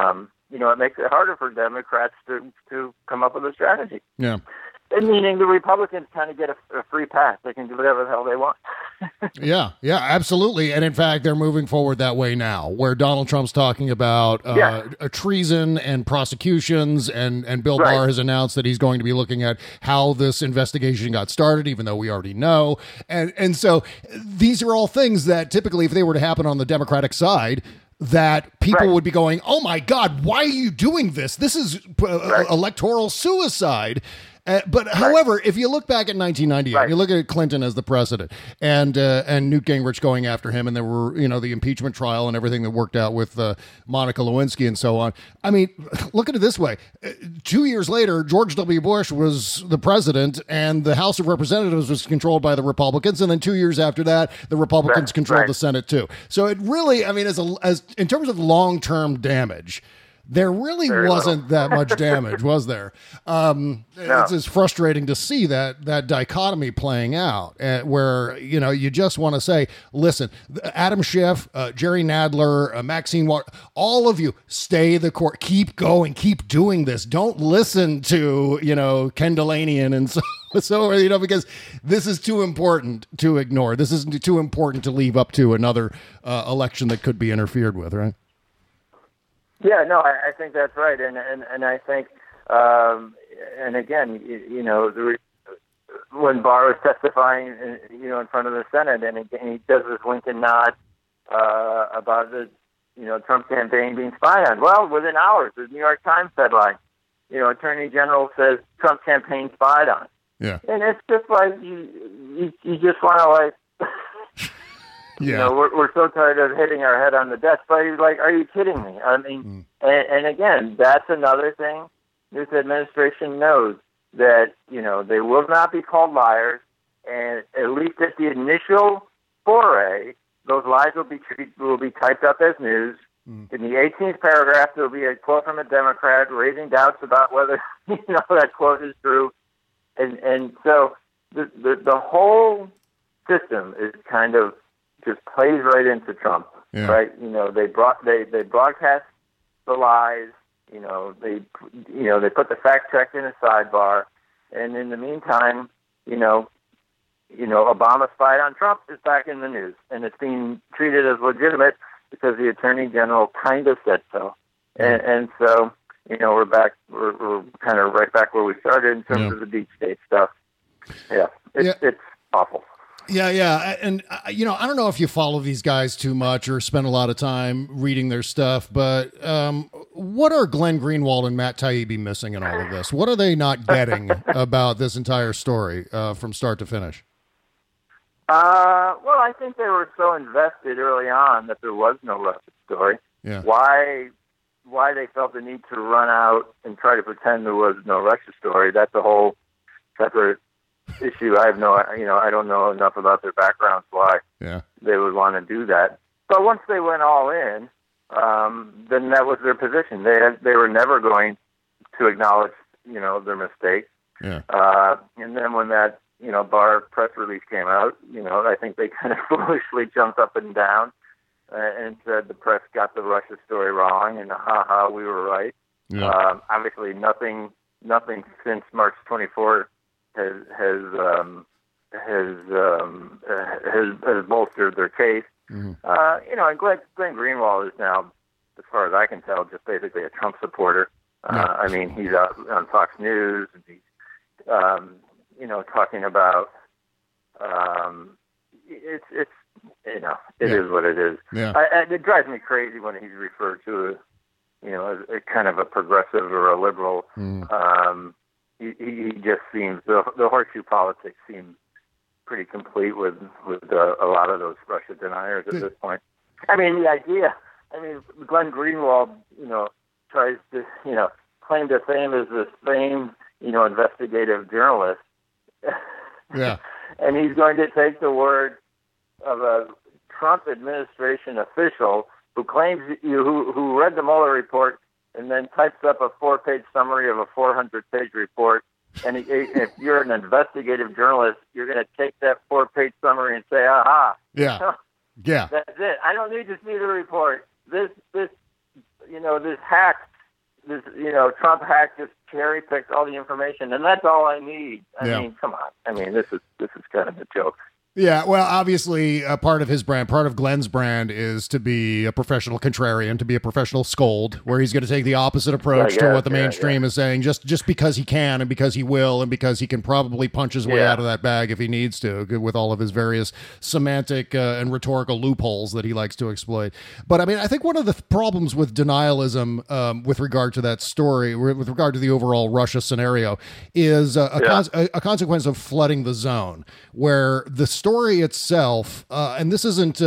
It makes it harder for Democrats to come up with a strategy. Yeah. And meaning the Republicans kind of get a free pass. They can do whatever the hell they want. Yeah, absolutely. And in fact, they're moving forward that way now, where Donald Trump's talking about a treason and prosecutions, and Bill Barr has announced that he's going to be looking at how this investigation got started, even though we already know. And so these are all things that typically, if they were to happen on the Democratic side, that people would be going, oh my God, why are you doing this? This is electoral suicide. However, if you look back at 1998, you look at Clinton as the president, and Newt Gingrich going after him, and there were the impeachment trial and everything that worked out with Monica Lewinsky and so on. I mean, look at it this way: 2 years later, George W. Bush was the president, and the House of Representatives was controlled by the Republicans, and then 2 years after that, the Republicans controlled the Senate too. So it really, I mean, as in terms of long-term damage, there really wasn't that much damage, was there? It's just frustrating to see that dichotomy playing out, where you just want to say, listen, Adam Schiff, Jerry Nadler, Maxine Waters, all of you, stay the course, keep going, keep doing this. Don't listen to Ken Delanian and so because this is too important to ignore. This is too important to leave up to another election that could be interfered with, right? Yeah, no, I think that's right, and I think, and again, when Barr was testifying, in front of the Senate, and he does this wink and nod about the, Trump campaign being spied on. Well, within hours, the New York Times headline, Attorney General says Trump campaign spied on. Yeah, and it's just like you just want to like. Yeah, we're so tired of hitting our head on the desk. But he's like, are you kidding me? I mean, and again, that's another thing. This administration knows that, they will not be called liars. And at least at the initial foray, those lies will be typed up as news. In the 18th paragraph, there will be a quote from a Democrat raising doubts about whether, that quote is true. And so the whole system is kind of just plays right into Trump, right? They broadcast the lies. They put the fact check in a sidebar, and in the meantime, Obama spied on Trump is back in the news, and it's being treated as legitimate because the Attorney General kind of said so, and so we're back. We're kind of right back where we started in terms of the deep state stuff. Yeah, it's awful. Yeah. And, I don't know if you follow these guys too much or spend a lot of time reading their stuff, but what are Glenn Greenwald and Matt Taibbi missing in all of this? What are they not getting about this entire story from start to finish? Well, I think they were so invested early on that there was no Russia story. Yeah. Why they felt the need to run out and try to pretend there was no Russia story, that's a whole separate issue. I don't know enough about their backgrounds why they would want to do that. But once they went all in, then that was their position. They were never going to acknowledge, their mistakes. Yeah. And then when that, Barr press release came out, I think they kind of foolishly jumped up and down and said the press got the Russia story wrong, and we were right. Yeah. Obviously, nothing since March 24 has bolstered their case. Mm-hmm. And Glenn Greenwald is now, as far as I can tell, just basically a Trump supporter. I mean, he's out on Fox News, and he's talking about it is what it is. Yeah. It drives me crazy when he's referred to as a kind of a progressive or a liberal. He just seems, the horseshoe politics seems pretty complete with a lot of those Russia deniers at this point. I mean, Glenn Greenwald, tries to, claim to fame as this famed, investigative journalist. Yeah. And he's going to take the word of a Trump administration official who claims who read the Mueller report and then types up a 4-page summary of a 400-page report. And if you're an investigative journalist, you're going to take that 4-page summary and say, aha. Yeah. Yeah. That's it. I don't need to see the report. This hack, Trump hack just cherry-picked all the information, and that's all I need. I mean, come on. I mean, this is kind of a joke. Yeah, well, obviously, part of his brand, part of Glenn's brand is to be a professional contrarian, to be a professional scold, where he's going to take the opposite approach to what the mainstream is saying, just because he can and because he will and because he can probably punch his way out of that bag if he needs to, with all of his various semantic and rhetorical loopholes that he likes to exploit. But, I mean, I think one of the problems with denialism with regard to that story, with regard to the overall Russia scenario, is a consequence of flooding the zone, where the story itself, and this isn't,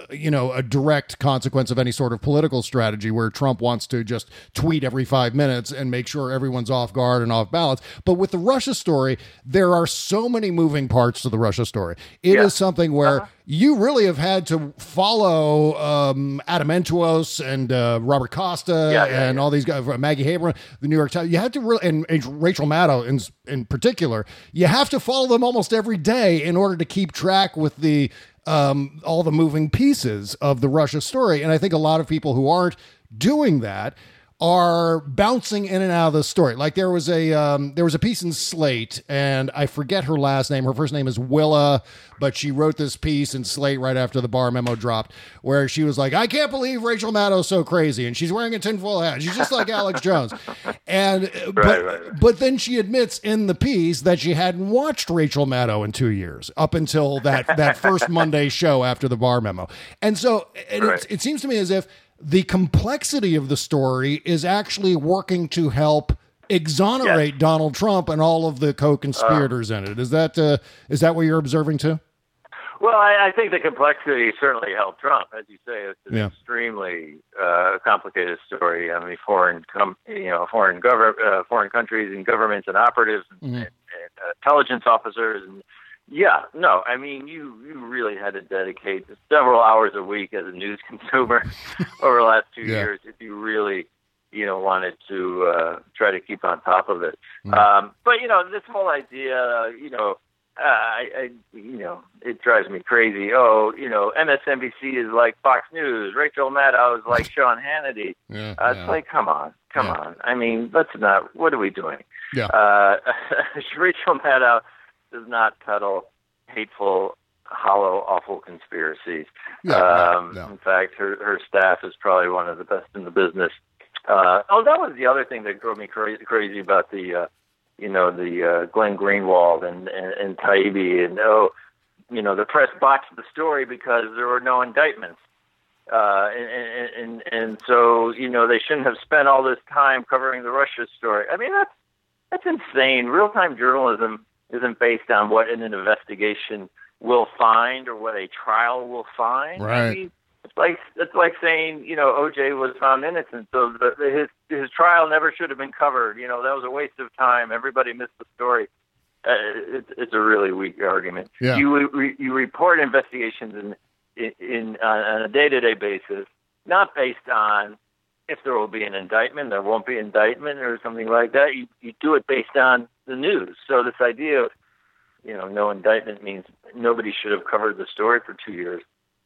a direct consequence of any sort of political strategy where Trump wants to just tweet every 5 minutes and make sure everyone's off guard and off balance. But with the Russia story, there are so many moving parts to the Russia story. It is something where you really have had to follow Adam Entous and Robert Costa and all these guys, Maggie Haberman, the New York Times. You had to really, and Rachel Maddow in particular, you have to follow them almost every day in order to keep track with the all the moving pieces of the Russia story. And I think a lot of people who aren't doing that are bouncing in and out of the story. Like there was a piece in Slate, and I forget her last name. Her first name is Willa, but she wrote this piece in Slate right after the Barr memo dropped, where she was like, I can't believe Rachel Maddow's so crazy, and she's wearing a tinfoil hat. She's just like Alex Jones. And but then she admits in the piece that she hadn't watched Rachel Maddow in 2 years, up until that first Monday show after the Barr memo. And so it seems to me as if the complexity of the story is actually working to help exonerate Donald Trump and all of the co-conspirators in it. Is that what you're observing too? Well, I think the complexity certainly helped Trump. As you say, it's an extremely complicated story. I mean, foreign countries and governments and operatives and intelligence officers and I mean, you really had to dedicate several hours a week as a news consumer over the last 2 years if you really, wanted to try to keep on top of it. But this whole idea, it drives me crazy. MSNBC is like Fox News. Rachel Maddow is like Sean Hannity. It's like, come on. I mean, what are we doing? Rachel Maddow does not peddle hateful, hollow, awful conspiracies. In fact, her staff is probably one of the best in the business. That was the other thing that drove me crazy about the Glenn Greenwald and Taibbi, and the press botched the story because there were no indictments. And so, they shouldn't have spent all this time covering the Russia story. I mean, that's insane. Real-time journalism isn't based on what an investigation will find or what a trial will find. Right. I mean, it's like saying, O.J. was found innocent, so his trial never should have been covered. That was a waste of time. Everybody missed the story. It's a really weak argument. Yeah. You report investigations on a day-to-day basis, not based on if there will be an indictment, there won't be an indictment, or something like that. You do it based on the news. So this idea of no indictment means nobody should have covered the story for 2 years.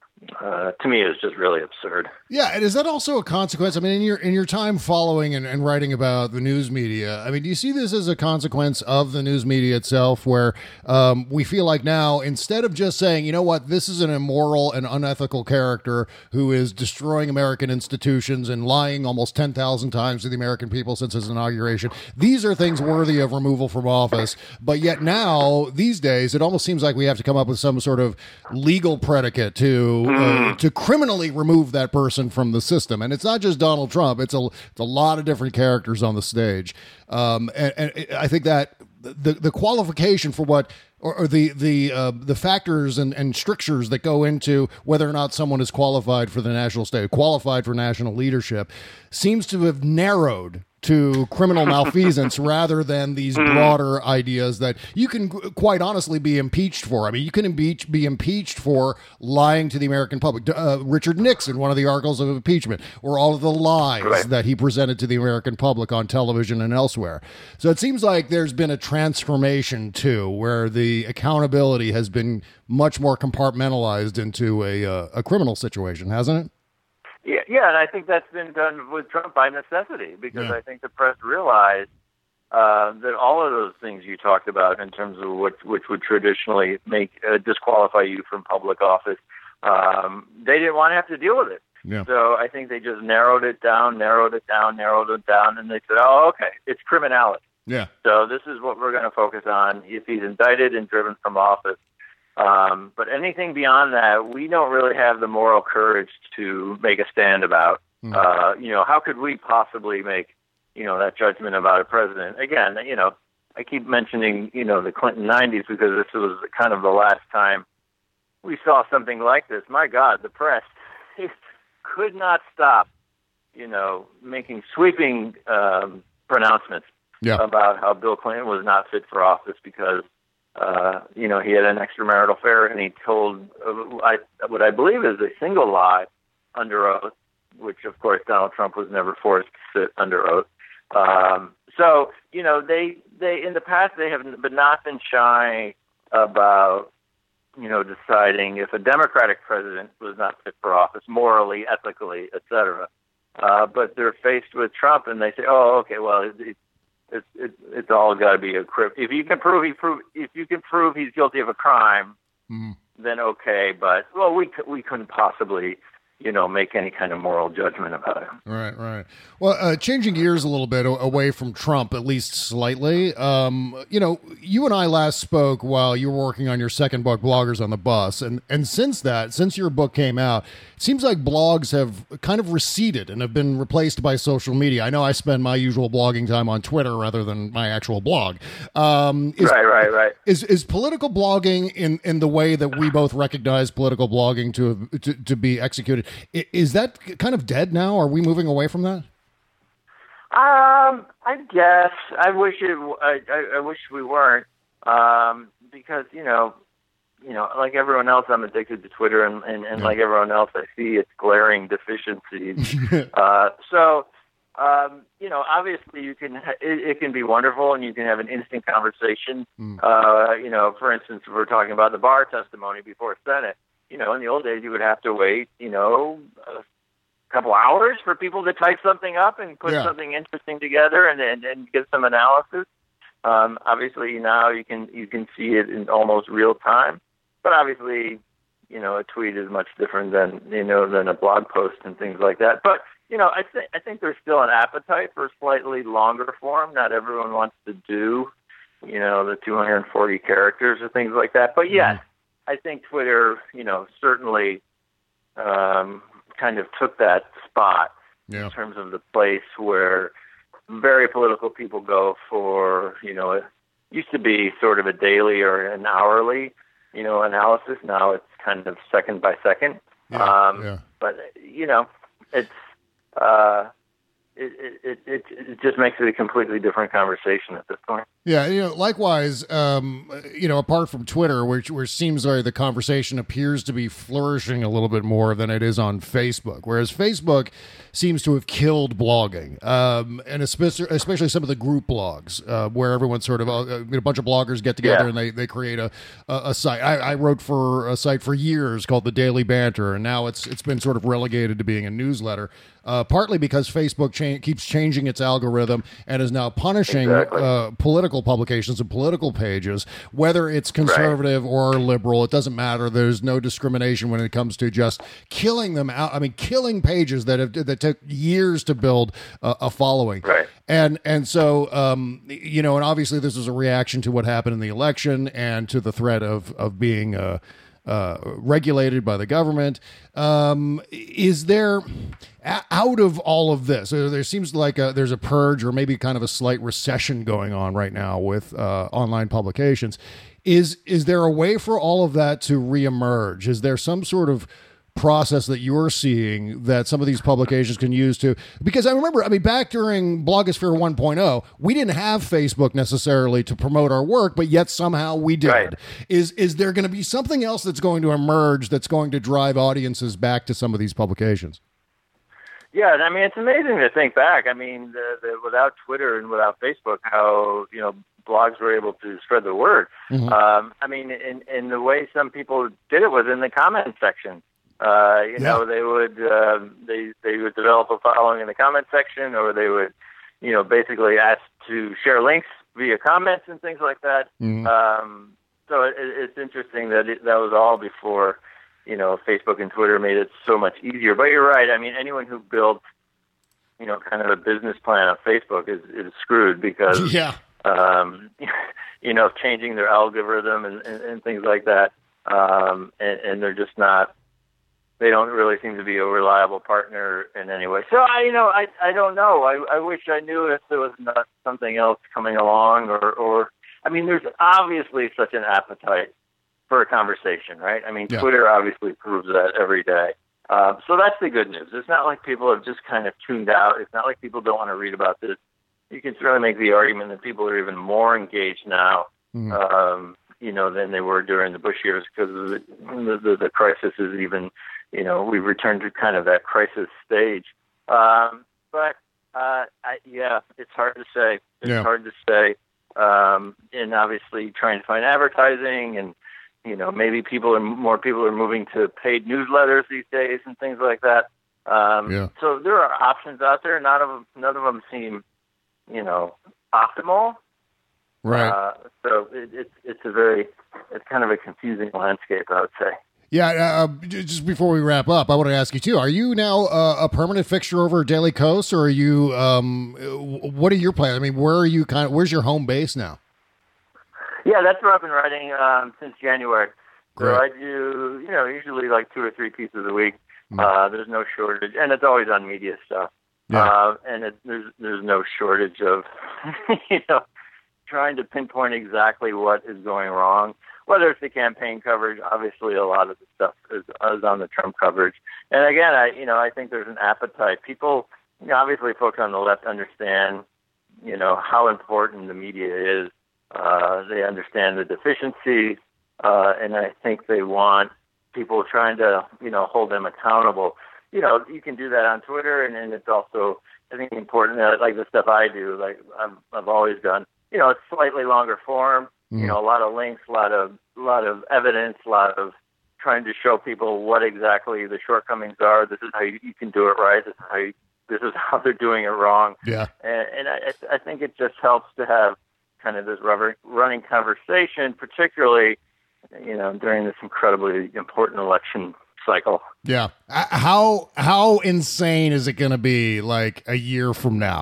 To me, is just really absurd. Yeah, and is that also a consequence? I mean, in your time following and writing about the news media, I mean, do you see this as a consequence of the news media itself, where we feel like now, instead of just saying, you know what, this is an immoral and unethical character who is destroying American institutions and lying almost 10,000 times to the American people since his inauguration, these are things worthy of removal from office. But yet now, these days, it almost seems like we have to come up with some sort of legal predicate to criminally remove that person from the system. And it's not just Donald Trump. It's a lot of different characters on the stage. And I think that the qualification for what, or the factors and strictures that go into whether or not someone is qualified for the national stage, qualified for national leadership, seems to have narrowed to criminal malfeasance rather than these broader ideas that you can quite honestly be impeached for. I mean, you can be impeached for lying to the American public. Richard Nixon, one of the articles of impeachment, or all of the lies that he presented to the American public on television and elsewhere. So it seems like there's been a transformation too, where the accountability has been much more compartmentalized into a criminal situation, hasn't it? Yeah, and I think that's been done with Trump by necessity, because I think the press realized that all of those things you talked about in terms of which would traditionally disqualify you from public office, they didn't want to have to deal with it. Yeah. So I think they just narrowed it down, and they said, oh, okay, it's criminality. Yeah. So this is what we're going to focus on if he's indicted and driven from office. But anything beyond that, we don't really have the moral courage to make a stand about. How could we possibly make, that judgment about a president? Again, I keep mentioning, the Clinton 90s because this was kind of the last time we saw something like this. My God, the press could not stop, making sweeping pronouncements about how Bill Clinton was not fit for office because he had an extramarital affair, and he told what I believe is a single lie under oath, which, of course, Donald Trump was never forced to sit under oath. So, they in the past, they have not been shy about, deciding if a Democratic president was not fit for office, morally, ethically, et cetera. But they're faced with Trump, and they say, oh, okay, well, it's all got to be a crime. If you can prove he's guilty of a crime, then okay. But we couldn't possibly, make any kind of moral judgment about him. Right. Well, changing gears a little bit away from Trump, at least slightly. You and I last spoke while you were working on your second book, Bloggers on the Bus, and since your book came out, it seems like blogs have kind of receded and have been replaced by social media. I know I spend my usual blogging time on Twitter rather than my actual blog. Right. Is political blogging in the way that we both recognize political blogging to be executed? Is that kind of dead now? Are we moving away from that? I guess. I wish we weren't, because like everyone else, I'm addicted to Twitter, and like everyone else, I see its glaring deficiencies. Obviously, it can be wonderful, and you can have an instant conversation. For instance, if we're talking about the Barr testimony before Senate. In the old days, you would have to wait, a couple hours for people to type something up and put something interesting together and get some analysis. Obviously, now you can see it in almost real time. But obviously, a tweet is much different than a blog post and things like that. But I think there's still an appetite for slightly longer form. Not everyone wants to do, the 240 characters or things like that. But yes. I think Twitter, certainly kind of took that spot in terms of the place where very political people go for, it used to be sort of a daily or an hourly, analysis. Now it's kind of second by second. But, it's, it just makes it a completely different conversation at this point. Yeah, likewise, apart from Twitter, where it seems like the conversation appears to be flourishing a little bit more than it is on Facebook, whereas Facebook seems to have killed blogging, and especially some of the group blogs, where everyone sort of, a bunch of bloggers get together and they create a site. I wrote for a site for years called The Daily Banter, and now it's been sort of relegated to being a newsletter, partly because Facebook keeps changing its algorithm and is now punishing political publications and political pages, whether it's conservative or liberal. It doesn't matter. There's no discrimination when it comes to just killing them out. I mean, killing pages that took years to build a following. Right. And so, and obviously this is a reaction to what happened in the election and to the threat of being regulated by the government. Is there, out of all of this, there seems like there's a purge or maybe kind of a slight recession going on right now with online publications. Is there a way for all of that to reemerge? Is there some sort of process that you're seeing that some of these publications can use to, because I remember, back during Blogosphere 1.0, we didn't have Facebook necessarily to promote our work, but yet somehow we did. Right. Is there going to be something else that's going to emerge that's going to drive audiences back to some of these publications? Yeah, it's amazing to think back. Without Twitter and without Facebook, how, blogs were able to spread the word. Mm-hmm. In the way some people did it was in the comment section. They would develop a following in the comment section, or they would, basically ask to share links via comments and things like that. Mm-hmm. So it's interesting that that was all before, Facebook and Twitter made it so much easier. But you're right. Anyone who builds, kind of a business plan on Facebook is screwed because, changing their algorithm and things like that. And they're just not. They don't really seem to be a reliable partner in any way. So I don't know. I wish I knew if there was not something else coming along, or there's obviously such an appetite for a conversation, right? Twitter obviously proves that every day. So that's the good news. It's not like people have just kind of tuned out. It's not like people don't want to read about this. You can certainly make the argument that people are even more engaged now, than they were during the Bush years, because the crisis is even. We've returned to kind of that crisis stage. But it's hard to say. It's hard to say. And obviously trying to find advertising and, maybe more people are moving to paid newsletters these days and things like that. So there are options out there. None of them seem, optimal. Right. So it's kind of a confusing landscape, I would say. Yeah, just before we wrap up, I want to ask you too: are you now a permanent fixture over at Daily Kos, or are you? What are your plans? Where are you? Where's your home base now? Yeah, that's where I've been writing since January. Great. So I do, usually like 2 or 3 pieces a week. There's no shortage, and it's always on media stuff. Yeah. There's no shortage of, trying to pinpoint exactly what is going wrong. Whether it's the campaign coverage, obviously a lot of the stuff is on the Trump coverage. And again, I think there's an appetite. People, obviously folks on the left understand, how important the media is. They understand the deficiencies, and I think they want people trying to, hold them accountable. You can do that on Twitter, and it's also, I think, important that, like the stuff I do, like I've always done, it's slightly longer form. A lot of links, a lot of evidence, a lot of trying to show people what exactly the shortcomings are. This is how you can do it right. This is how they're doing it wrong. Yeah. And I think it just helps to have kind of this running conversation, particularly, during this incredibly important election cycle. Yeah. How insane is it going to be like a year from now?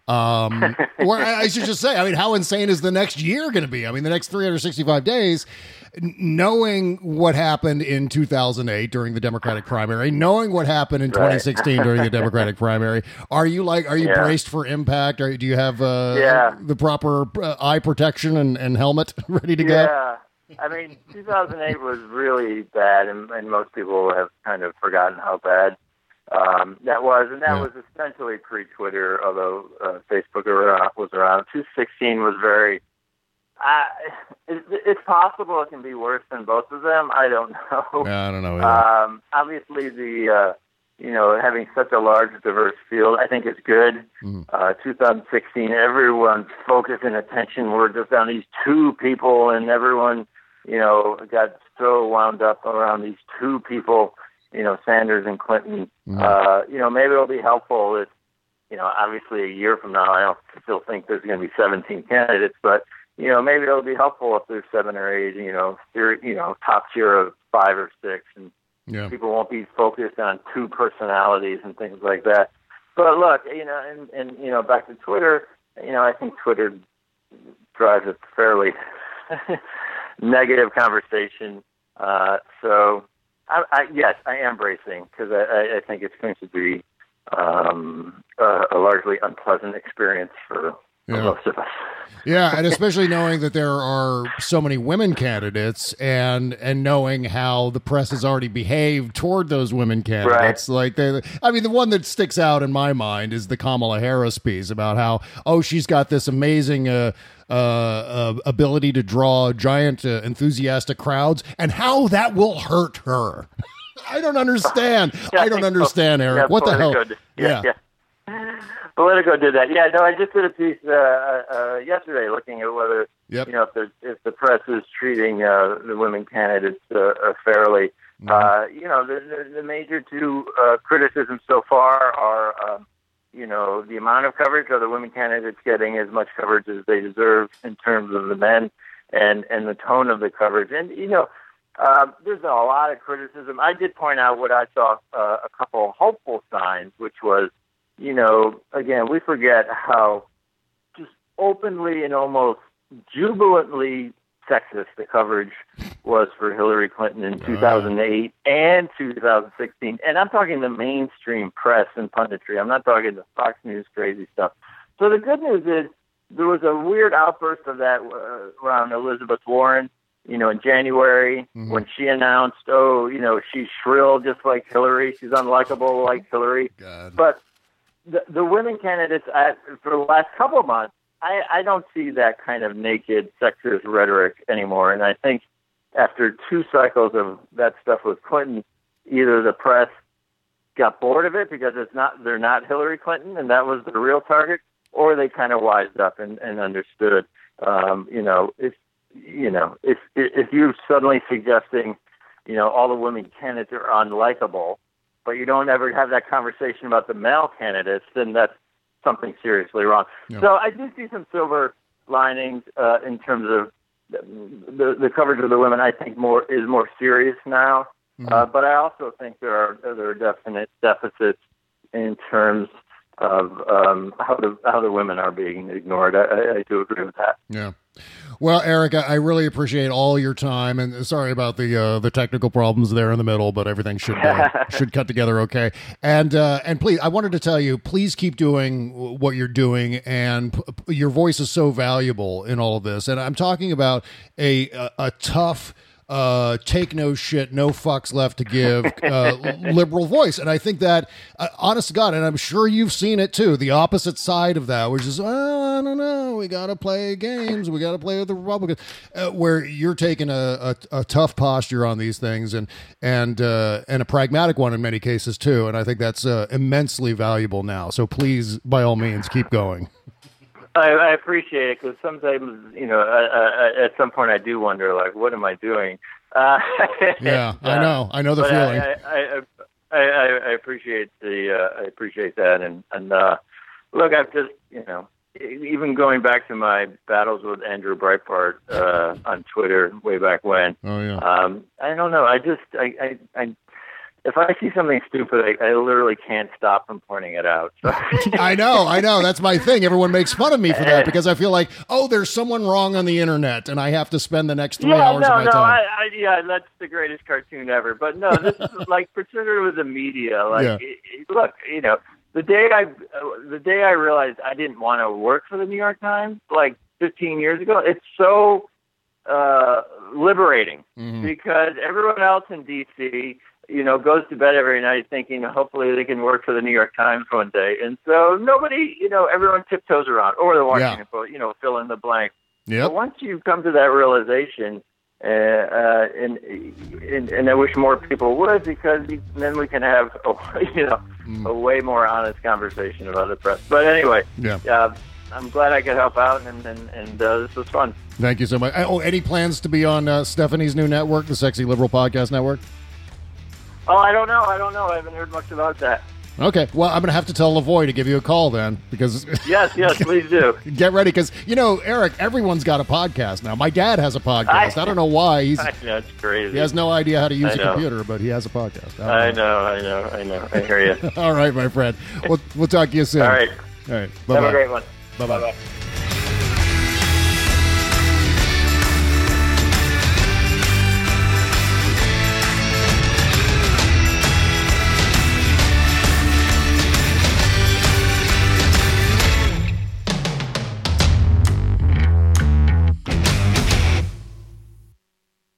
Or I should just say, I mean, how insane is the next year going to be? I mean, the next 365 days, knowing what happened in 2008 during the Democratic primary, knowing what happened in 2016 during the Democratic primary, are you braced for impact? Or do you have the proper eye protection and helmet ready to go? Yeah. I mean, 2008 was really bad, and most people have kind of forgotten how bad that was. And that was essentially pre-Twitter, although Facebook was around. 2016 was very... it's possible it can be worse than both of them. I don't know. Yeah, I don't know either. Obviously, having such a large, diverse field, I think is good. 2016, everyone's focus and attention were just on these two people, and everyone, got so wound up around these two people, Sanders and Clinton. Maybe it'll be helpful if, obviously a year from now, I don't still think there's going to be 17 candidates, but maybe it'll be helpful if there's 7 or 8, top tier of 5 or 6, and people won't be focused on two personalities and things like that. But look, and back to Twitter, I think Twitter drives a fairly negative conversation. So, yes, I am bracing because I think it's going to be a largely unpleasant experience for most of us. Yeah, and especially knowing that there are so many women candidates and knowing how the press has already behaved toward those women candidates. Right. Like, the one that sticks out in my mind is the Kamala Harris piece about how, she's got this amazing ability to draw giant, enthusiastic crowds, and how that will hurt her. I don't understand. Eric. What the hell? Yeah. Politico did that. Yeah, no, I just did a piece yesterday looking at whether, if the press is treating the women candidates fairly. The major two criticisms so far are, the amount of coverage. Are the women candidates getting as much coverage as they deserve in terms of the men, and the tone of the coverage? And, there's a lot of criticism. I did point out what I saw a couple hopeful signs, which was, again, we forget how just openly and almost jubilantly sexist the coverage was for Hillary Clinton in 2008 and 2016. And I'm talking the mainstream press and punditry. I'm not talking the Fox News crazy stuff. So the good news is there was a weird outburst of that around Elizabeth Warren, in January when she announced, she's shrill just like Hillary. She's unlikable like Hillary. God. But the women candidates for the last couple of months, I don't see that kind of naked sexist rhetoric anymore. And I think after 2 cycles of that stuff with Clinton, either the press got bored of it because they're not Hillary Clinton and that was the real target, or they kind of wised up and understood. If you're suddenly suggesting, all the women candidates are unlikable, but you don't ever have that conversation about the male candidates, then that's something seriously wrong. Yeah. So I do see some silver linings in terms of the coverage of the women. I think is more serious now, but I also think there are definite deficits in terms of how the women are being ignored. I do agree with that. Yeah. Well, Eric, I really appreciate all your time, and sorry about the technical problems there in the middle, but everything should cut together okay. And please, I wanted to tell you, please keep doing what you're doing, and your voice is so valuable in all of this. And I'm talking about a tough, take no shit, no fucks left to give liberal voice. And I think that, honest to God, and I'm sure you've seen it too, the opposite side of that, which is, I don't know, we got to play games, we got to play with the Republicans, where you're taking a tough posture on these things and a pragmatic one in many cases too. And I think that's immensely valuable now. So please, by all means, keep going. I appreciate it because sometimes, at some point I do wonder, like, what am I doing? Yeah, I know the feeling. I appreciate I appreciate that, and look, I've just, even going back to my battles with Andrew Breitbart on Twitter way back when. Oh yeah. I don't know. I if I see something stupid, I literally can't stop from pointing it out. So. I know. That's my thing. Everyone makes fun of me for that because I feel like, there's someone wrong on the internet, and I have to spend the next 3 hours of my time. That's the greatest cartoon ever. But no, this is like, particularly with the media. Like, look, the day I realized I didn't want to work for the New York Times, like 15 years ago, it's so liberating because everyone else in D.C., goes to bed every night thinking hopefully they can work for the New York Times one day. And so nobody, everyone tiptoes around, or the Washington Post, fill in the blank. Yep. But once you come to that realization, and I wish more people would, because then we can have, a way more honest conversation about the press. But anyway, I'm glad I could help out, and this was fun. Thank you so much. Any plans to be on Stephanie's new network, the Sexy Liberal Podcast Network? Oh, I don't know. I haven't heard much about that. Okay. Well, I'm going to have to tell Lavoie to give you a call then, because... Yes, please do. Get ready, because, Eric, everyone's got a podcast now. My dad has a podcast. I don't know why. That's crazy. He has no idea how to use a computer, but he has a podcast. I know. I hear you. All right, my friend. We'll talk to you soon. All right. Bye-bye. Have a great one. Bye-bye. Bye-bye.